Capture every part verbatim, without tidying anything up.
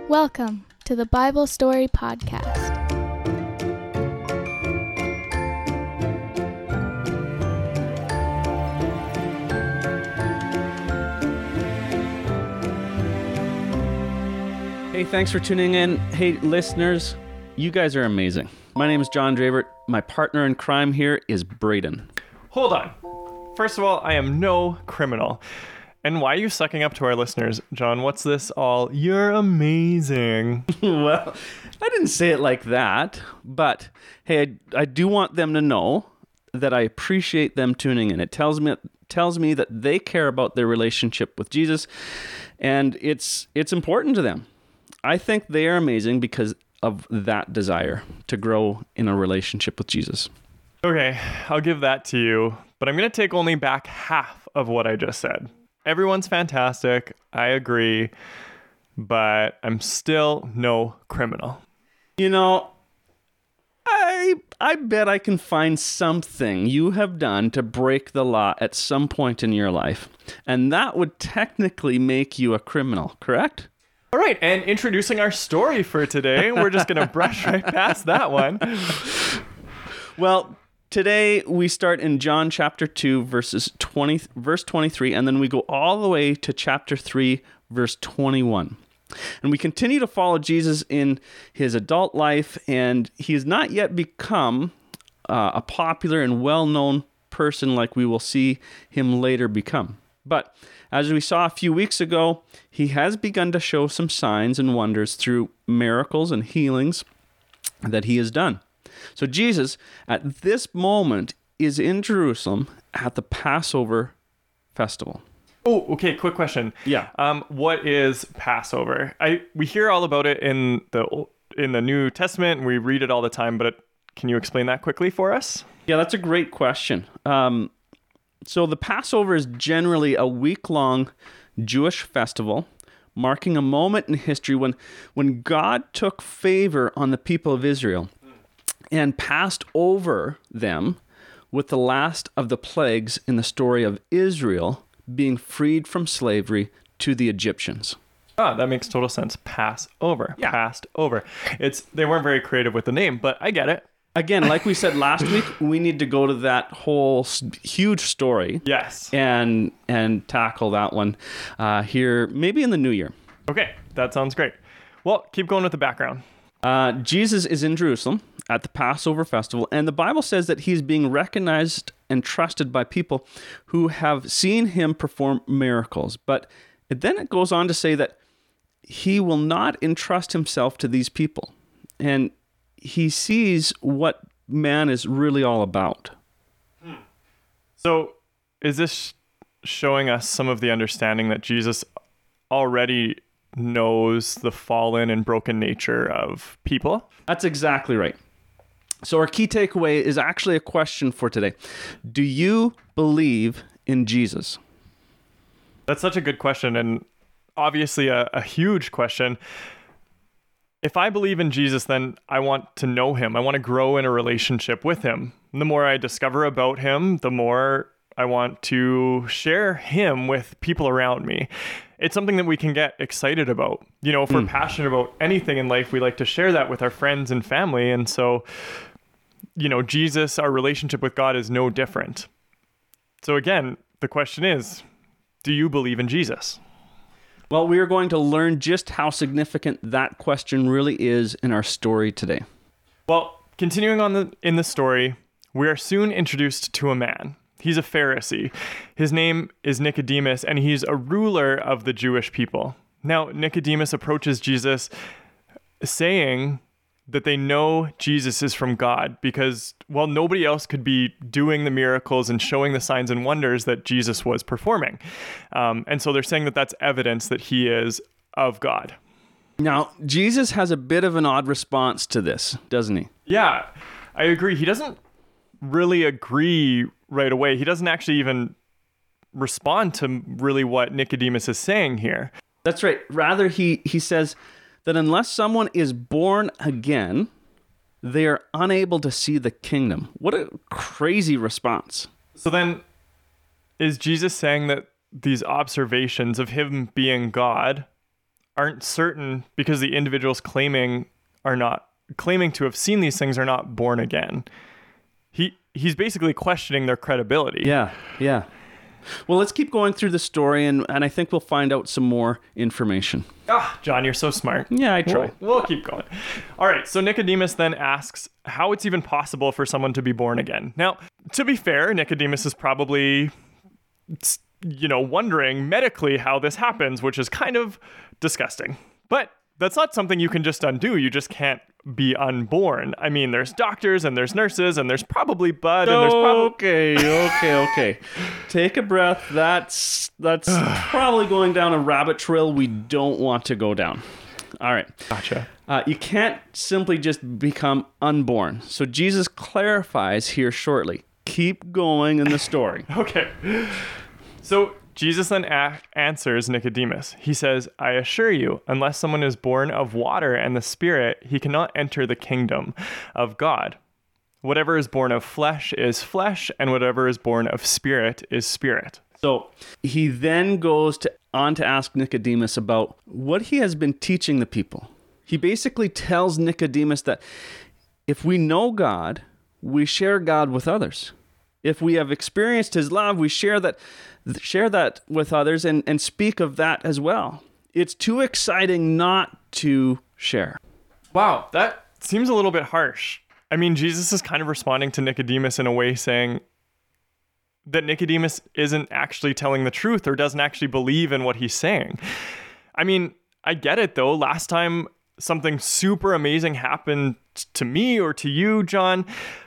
Welcome to the Bible Story Podcast. Hey, thanks for tuning in. Hey, listeners, you guys are amazing. My name is John Dravert. My partner in crime here is Braden. Hold on. First of all, I am no criminal. And why are you sucking up to our listeners, John? What's this all? You're amazing. Well, I didn't say it like that, but hey, I, I do want them to know that I appreciate them tuning in. It tells me tells me that they care about their relationship with Jesus, and it's it's important to them. I think they are amazing because of that desire to grow in a relationship with Jesus. Okay, I'll give that to you, but I'm going to take only back half of what I just said. Everyone's fantastic, I agree, but I'm still no criminal. You know, I I bet I can find something you have done to break the law at some point in your life, and that would technically make you a criminal, correct? All right, and introducing our story for today, we're just going to brush right past that one. Well, today we start in John chapter two, verses twenty, verse twenty-three, and then we go all the way to chapter three, verse twenty-one. And we continue to follow Jesus in his adult life, and he has not yet become uh, a popular and well-known person like we will see him later become. But as we saw a few weeks ago, he has begun to show some signs and wonders through miracles and healings that he has done. So Jesus, at this moment, is in Jerusalem at the Passover festival. Oh, okay, quick question. Yeah. Um, what is Passover? I we hear all about it in the in the New Testament, and we read it all the time, but it, can you explain that quickly for us? Yeah, that's a great question. Um, so the Passover is generally a week-long Jewish festival marking a moment in history when, when God took favor on the people of Israel and passed over them with the last of the plagues in the story of Israel being freed from slavery to the Egyptians. Ah, that makes total sense. Passover. Yeah. Passed over. It's they weren't very creative with the name, but I get it. Again, like we said last week, we need to go to that whole s- huge story. Yes. And and tackle that one uh, here, maybe in the new year. Okay, that sounds great. Well, keep going with the background. Uh, Jesus is in Jerusalem at the Passover festival, and the Bible says that he's being recognized and trusted by people who have seen him perform miracles. But then it goes on to say that he will not entrust himself to these people, and he sees what man is really all about. So, is this showing us some of the understanding that Jesus already knows the fallen and broken nature of people? That's exactly right. So our key takeaway is actually a question for today. Do you believe in Jesus? That's such a good question, and obviously a, a huge question. If I believe in Jesus, then I want to know him. I want to grow in a relationship with him. And the more I discover about him, the more I want to share him with people around me. It's something that we can get excited about. You know, if we're mm. passionate about anything in life, we like to share that with our friends and family. And so, you know, Jesus, our relationship with God is no different. So again, the question is, do you believe in Jesus? Well, we are going to learn just how significant that question really is in our story today. Well, continuing on the in the story, we are soon introduced to a man. He's a Pharisee. His name is Nicodemus, and he's a ruler of the Jewish people. Now, Nicodemus approaches Jesus saying that they know Jesus is from God because, well, nobody else could be doing the miracles and showing the signs and wonders that Jesus was performing. Um, and so they're saying that that's evidence that he is of God. Now, Jesus has a bit of an odd response to this, doesn't he? Yeah, I agree. He doesn't really agree right away. He doesn't actually even respond to really what Nicodemus is saying here. That's right. Rather, he, he says that unless someone is born again, they are unable to see the kingdom. What a crazy response. So then, is Jesus saying that these observations of him being God aren't certain because the individuals claiming are not claiming to have seen these things are not born again. He he's basically questioning their credibility. Yeah, yeah. Well, let's keep going through the story, and, and I think we'll find out some more information. Ah, John, you're so smart. Yeah, I try. We'll, we'll keep going. All right, so Nicodemus then asks how it's even possible for someone to be born again. Now, to be fair, Nicodemus is probably, you know, wondering medically how this happens, which is kind of disgusting. But that's not something you can just undo. You just can't be unborn. I mean, there's doctors and there's nurses and there's probably blood and there's probably... Okay, okay, okay. Take a breath. That's that's probably going down a rabbit trail we don't want to go down. All right. Gotcha. Uh, you can't simply just become unborn. So Jesus clarifies here shortly. Keep going in the story. Okay. So Jesus then a- answers Nicodemus. He says, I assure you, unless someone is born of water and the Spirit, he cannot enter the kingdom of God. Whatever is born of flesh is flesh, and whatever is born of spirit is spirit. So he then goes to, on to ask Nicodemus about what he has been teaching the people. He basically tells Nicodemus that if we know God, we share God with others. If we have experienced his love, we share that share that with others and, and speak of that as well. It's too exciting not to share. Wow, that seems a little bit harsh. I mean, Jesus is kind of responding to Nicodemus in a way saying that Nicodemus isn't actually telling the truth or doesn't actually believe in what he's saying. I mean, I get it though. Last time something super amazing happened to me or to you, John,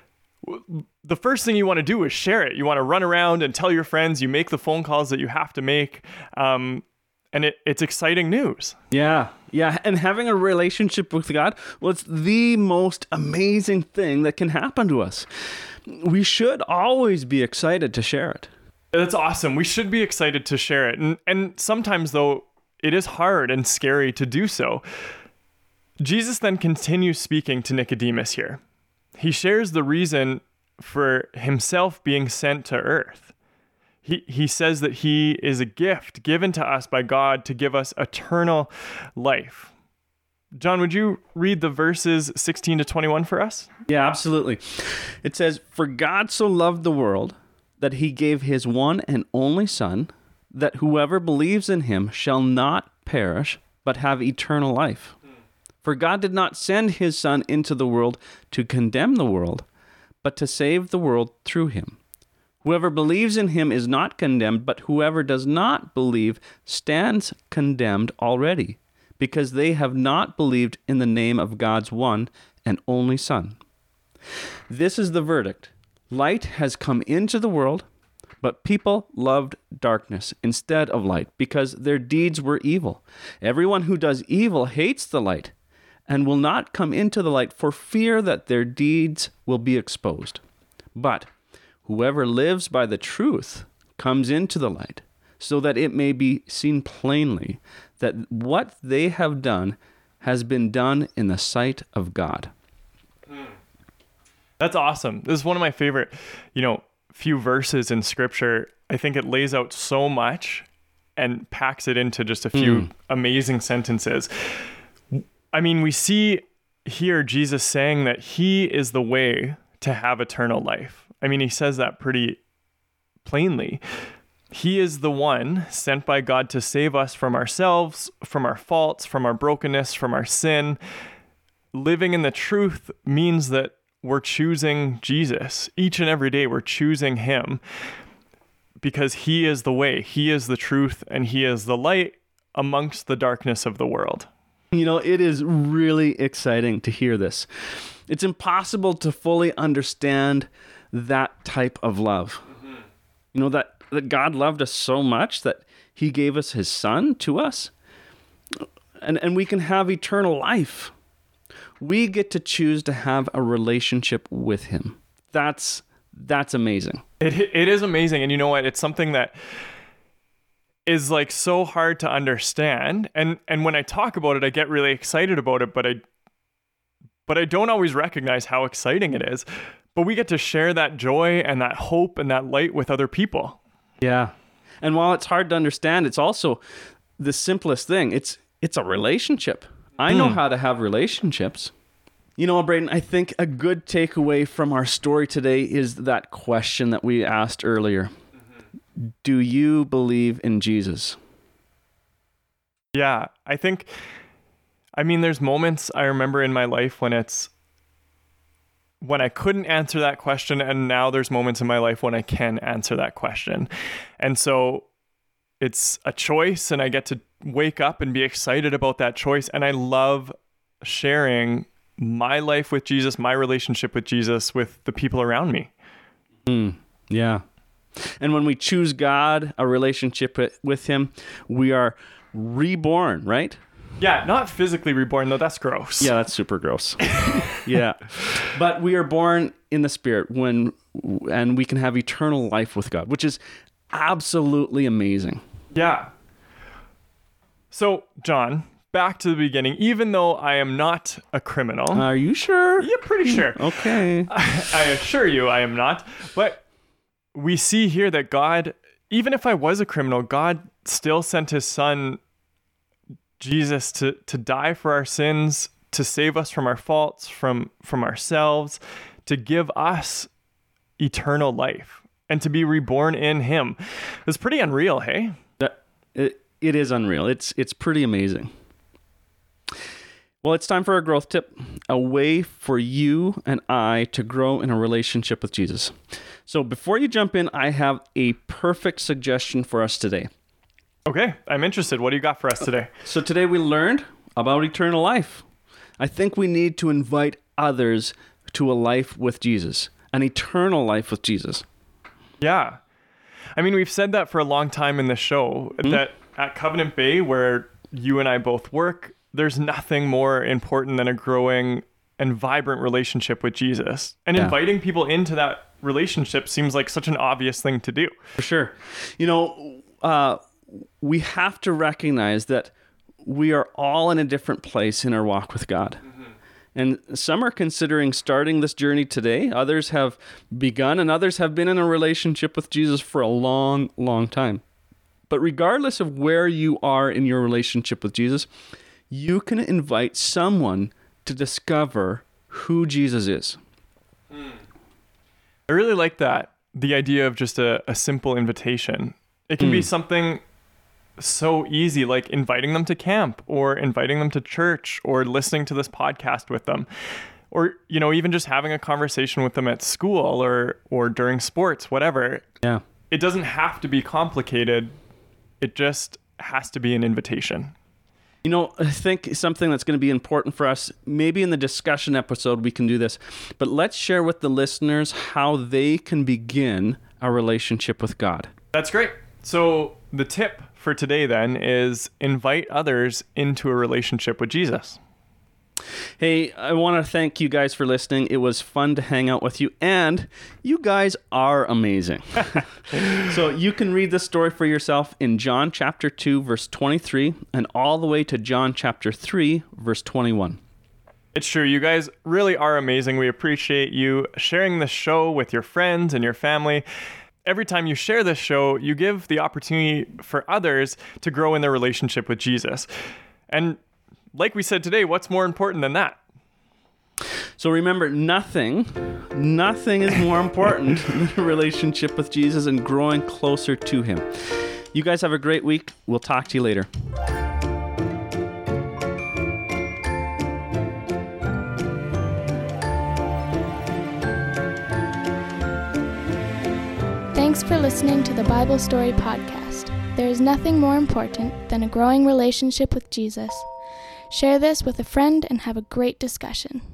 the first thing you want to do is share it. You want to run around and tell your friends. You make the phone calls that you have to make. Um, and it, it's exciting news. Yeah, yeah. And having a relationship with God, well, it's the most amazing thing that can happen to us. We should always be excited to share it. That's awesome. We should be excited to share it. And, and sometimes, though, it is hard and scary to do so. Jesus then continues speaking to Nicodemus here. He shares the reason for himself being sent to earth. He he says that he is a gift given to us by God to give us eternal life. John, would you read the verses sixteen to twenty-one for us? Yeah, absolutely. It says, "For God so loved the world that he gave his one and only Son, that whoever believes in him shall not perish, but have eternal life. For God did not send his Son into the world to condemn the world, but to save the world through him. Whoever believes in him is not condemned, but whoever does not believe stands condemned already, because they have not believed in the name of God's one and only Son. This is the verdict. Light has come into the world, but people loved darkness instead of light, because their deeds were evil. Everyone who does evil hates the light, and will not come into the light for fear that their deeds will be exposed. But whoever lives by the truth comes into the light, so that it may be seen plainly that what they have done has been done in the sight of God." That's awesome. This is one of my favorite, you know, few verses in Scripture. I think it lays out so much and packs it into just a few mm. amazing sentences. I mean, we see here Jesus saying that he is the way to have eternal life. I mean, he says that pretty plainly. He is the one sent by God to save us from ourselves, from our faults, from our brokenness, from our sin. Living in the truth means that we're choosing Jesus. Each and every day we're choosing him because he is the way, he is the truth, and he is the light amongst the darkness of the world. You know, it is really exciting to hear this. It's impossible to fully understand that type of love. Mm-hmm. You know, that, that God loved us so much that he gave us his Son to us. And, and we can have eternal life. We get to choose to have a relationship with him. That's that's amazing. It It is amazing. And you know what? It's something that is like so hard to understand. And and when I talk about it, I get really excited about it, but I but I don't always recognize how exciting it is. But we get to share that joy and that hope and that light with other people. Yeah. And while it's hard to understand, it's also the simplest thing. It's it's a relationship. I know Hmm. how to have relationships. You know, Braden, I think a good takeaway from our story today is that question that we asked earlier. Mm-hmm. Do you believe in Jesus? Yeah, I think, I mean, there's moments I remember in my life when it's, when I couldn't answer that question, and now there's moments in my life when I can answer that question. And so it's a choice, and I get to wake up and be excited about that choice. And I love sharing my life with Jesus, my relationship with Jesus, with the people around me. Mm, yeah. And when we choose God, a relationship with, with him, we are reborn, right? Yeah, not physically reborn, though. That's gross. Yeah, that's super gross. Yeah. But we are born in the Spirit when, and we can have eternal life with God, which is absolutely amazing. Yeah. So, John, back to the beginning. Even though I am not a criminal. Are you sure? Yeah, pretty sure. Okay. I, I assure you I am not. But we see here that God, even if I was a criminal, God still sent his son, Jesus, to, to die for our sins, to save us from our faults, from, from ourselves, to give us eternal life, and to be reborn in him. It's pretty unreal, hey? That, it, it is unreal. It's it's pretty amazing. Well, it's time for our growth tip, a way for you and I to grow in a relationship with Jesus. So before you jump in, I have a perfect suggestion for us today. Okay, I'm interested. What do you got for us today? So today we learned about eternal life. I think we need to invite others to a life with Jesus, an eternal life with Jesus. Yeah. I mean, we've said that for a long time in the show, mm-hmm. that at Covenant Bay, where you and I both work, there's nothing more important than a growing and vibrant relationship with Jesus. And Yeah. inviting people into that relationship seems like such an obvious thing to do. For sure. You know, uh, we have to recognize that we are all in a different place in our walk with God. Mm-hmm. And some are considering starting this journey today. Others have begun, and others have been in a relationship with Jesus for a long, long time. But regardless of where you are in your relationship with Jesus, you can invite someone to discover who Jesus is. I really like that. The idea of just a, a simple invitation. It can Mm. be something so easy, like inviting them to camp, or inviting them to church, or listening to this podcast with them, or, you know, even just having a conversation with them at school, or or during sports, whatever. Yeah. It doesn't have to be complicated. It just has to be an invitation. You know, I think something that's going to be important for us, maybe in the discussion episode we can do this, but let's share with the listeners how they can begin a relationship with God. That's great. So the tip for today then is invite others into a relationship with Jesus. Hey, I want to thank you guys for listening. It was fun to hang out with you, and you guys are amazing. So you can read this story for yourself in John chapter two, verse twenty-three, and all the way to John chapter three, verse twenty-one. It's true. You guys really are amazing. We appreciate you sharing this show with your friends and your family. Every time you share this show, you give the opportunity for others to grow in their relationship with Jesus. And like we said today, what's more important than that? So remember, nothing, nothing is more important than a relationship with Jesus and growing closer to him. You guys have a great week. We'll talk to you later. Thanks for listening to the Bible Story Podcast. There is nothing more important than a growing relationship with Jesus. Share this with a friend and have a great discussion.